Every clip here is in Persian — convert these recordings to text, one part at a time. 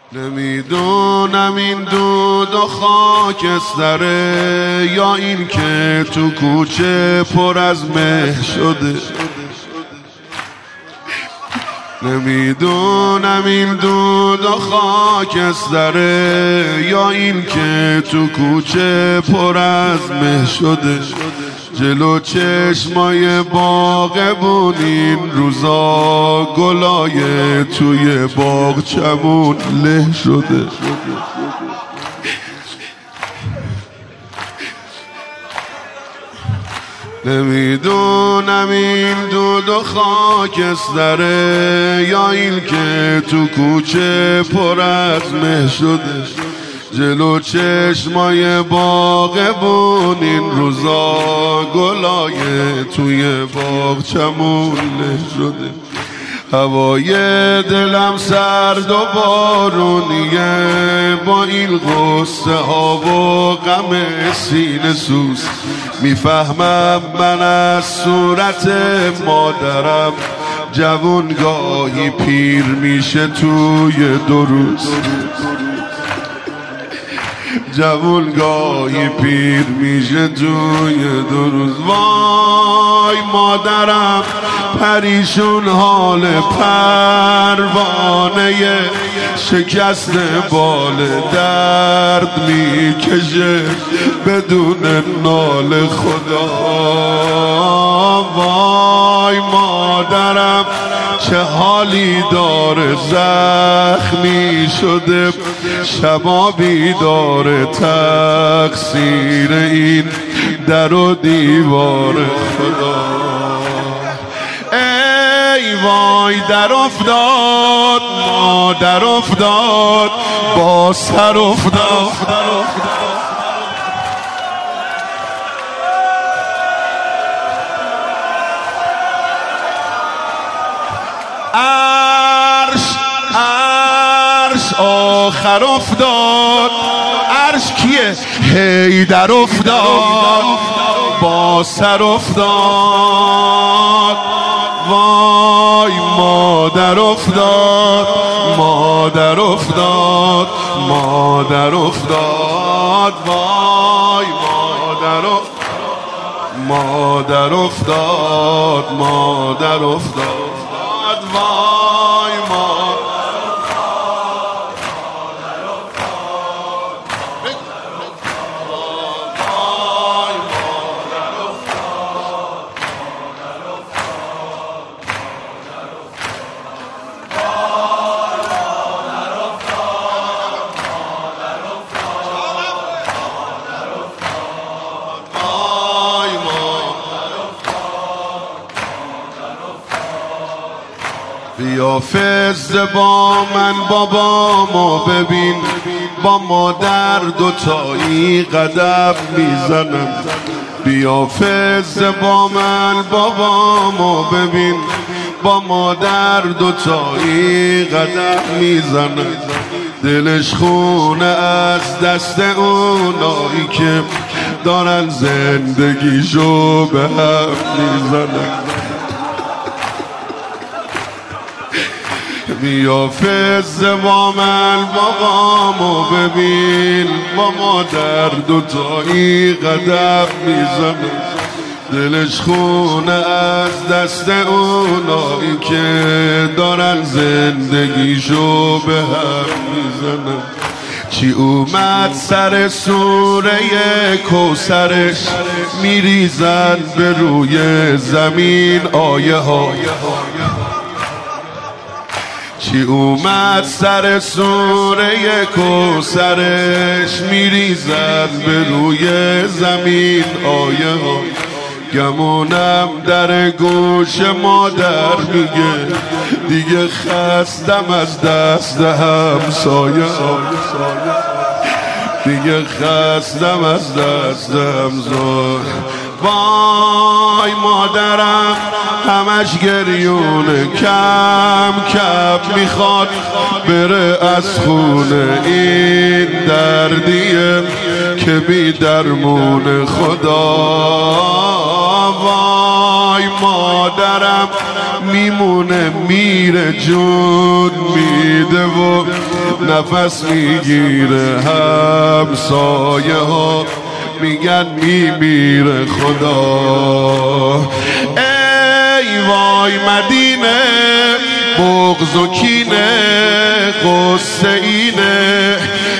نمیدونم این دود و خاکستره یا این که تو کوچه پر از مه شده. نمیدونم این دود و خاکستره یا این که تو کوچه پر از مه شده. جلو چشمای باغبون این روزا گلای توی باغچمون له شده. نمیدونم این دود و خاکستره یا این که تو کوچه پر از مه شده. جلو چشمای باغبون این روزا گلای توی باغچمون له شده. هوای دلم سرد و بارونیه با این غصه ها و غم سینه سوز. میفهمم من از صورت مادرم جوونگاهی پیر میشه توی 2 روز. جوونگاهی پیر میشه توی 2 روز. وای مادرم پریشون حال پروانه شکست بال درد میکشه بدون نال خدا. وای مادرم چه حالی داره زخمی شده شبا بیداره تقصیر این در و دیوار خدا. ای وای در افتاد مادر افتاد با سر افتاد. عرش آخر افتاد. عرش کیه؟ هی در افتاد با سر افتاد. وای مادر افتاد مادر افتاد مادر افتاد. وای مادر افتاد مادر افتاد مادر افتاد. وای مادر بیا فزده با من بابامو ببین با مادر دوتایی قدم میزنم. بیا فزده با من بابامو ببین با مادر دوتایی قدم میزنم. دلش خونه از دست اونایی که دارن زندگیشو به هم میزنن. بیا فزده با من بابامو ببین با مادر دوتایی قدم میزنه. دلش خونه از دست اونایی که دارن زندگیشو به هم میزنن. چی اومد سر سوره کوثرش میریزن به روی زمین آیه ها. چی اومد سر سوره کوثرش میریزد به روی زمین آیه ها. گمونم در گوش مادر میگه دیگه خستم از دست همسایه ها. دیگه خستم از دست همسایه. وای مادرم همش گریونه کم کم میخواد بره از خونه. این دردیه که بی درمون خدا. وای مادرم میمونه میره جون میده و نفس میگیره، همسایه ها میگن میمیره خدا. ای وای مدینه بغض و کینه، قصه اینه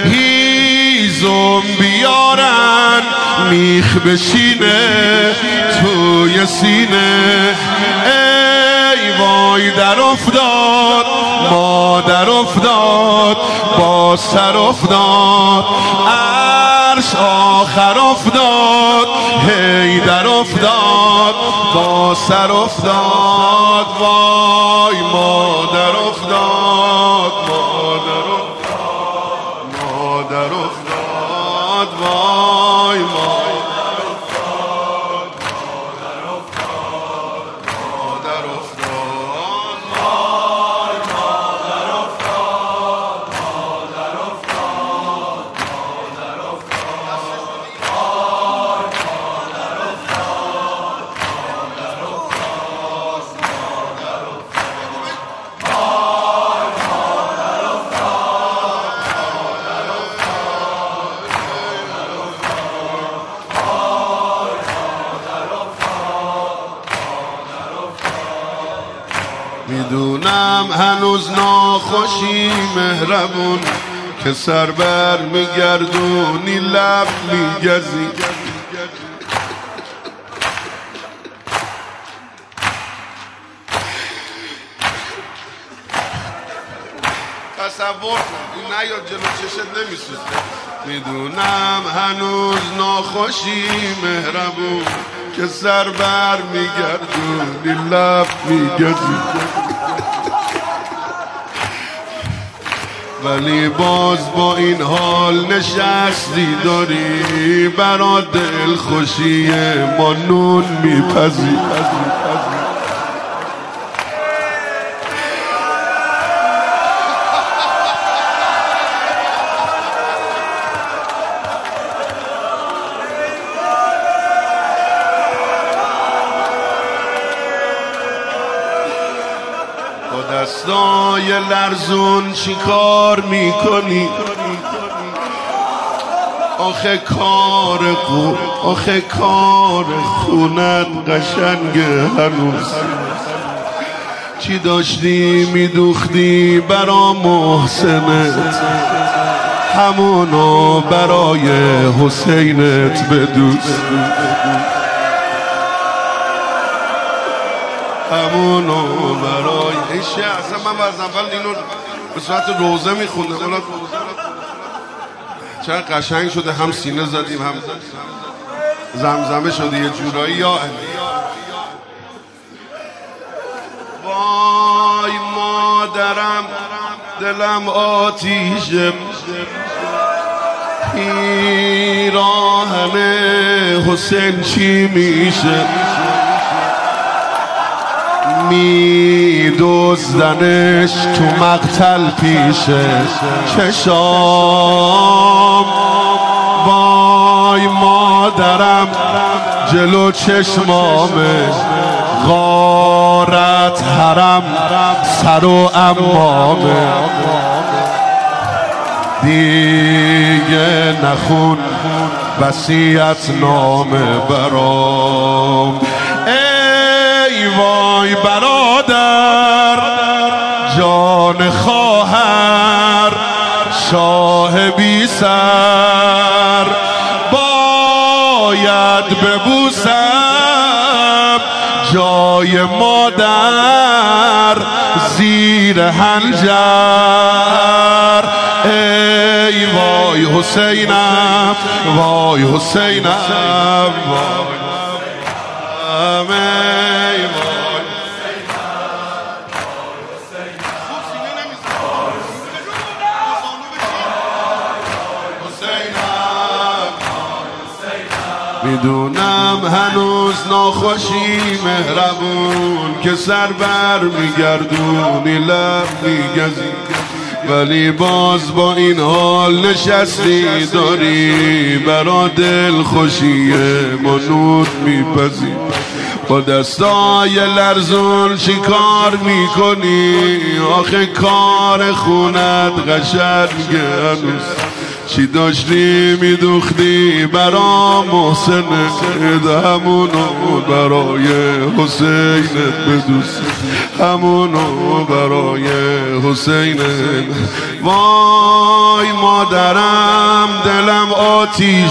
هیزم بیارن میخ بشینه توی سینه. ای وای در افتاد مادر افتاد با سر افتاد، عرش آخر افتاد هی در افتاد با سر افتاد. وای مادر افتاد مادر افتاد مادر افتاد، وای مادر افتاد مادر افتاد مادر افتاد، وای مادر افتاد مادر افتاد مادر میدونم هنوز ناخوشی مهربون که سر بر میگردونی لب میگزی. تصور این نیاد جلو چشت نمیسوزه. میدونم هنوز ناخوشی مهربون که سر بر میگردونی لب میگزی، ولی باز با این حال نشستی داری برا دل خوشی ما نون میپزی. دستای لرزون چی کار میکنی؟ آخه کار خونت قشنگه هنوز. چی داشتی میدوختی برا محسنت، همونو برای حسینت بدوز، همونو برای ایشه. اصلا من از اول اینو به صورت روزه میخوندم، چرا قشنگ شده، هم سینه زدیم هم زمزمه شده یه جورایی. یا وای مادرم دلم آتیشه، پیراهن حسین چی میشه؟ میدزدنش تو مقتل پیشه چشام. وای مادرم جلو چشمامه، غارت حرم سر و امامه. دیگه نخون وصیت نامه برام. ای وای برادر جان خواهر شاه بی سر، باید ببوسم جای مادر زیر هنجر. ای وای حسینم وای حسینم وای میدونم هنوز ناخوشی مهربون که سر بر میگردونی لب میگزی، ولی باز با این حال نشستی داری برا دل خوشی ما نود میپزی. با دستای لرزون چی کار میکنی؟ آخه کار خونت قشنگه هنوز. چی داشتی میدوختی برا محسنت، همونو برای حسینت بدوز، همونو برای حسینت. وای مادرم دلم آتیش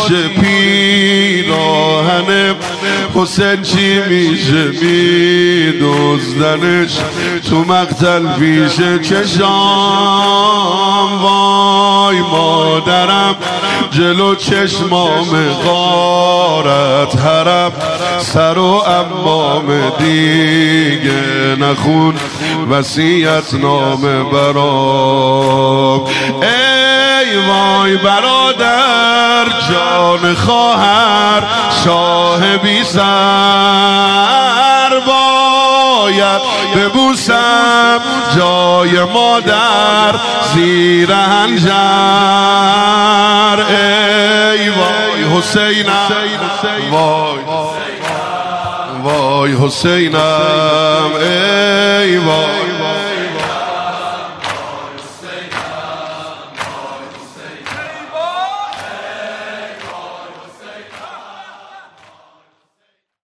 پیراهن حسین چی میشه میدزدنش تو مقتل پیش چشام. وای مادرم جلو چشمام غارت حرم، سر و امام دیگه نخون وصیت نامه برام. ای وای برادر جان خواهر شاه بی سر، باید ببوسم جای مادر زیر هنجر. ای وای حسینم، وای حسینم، ای وای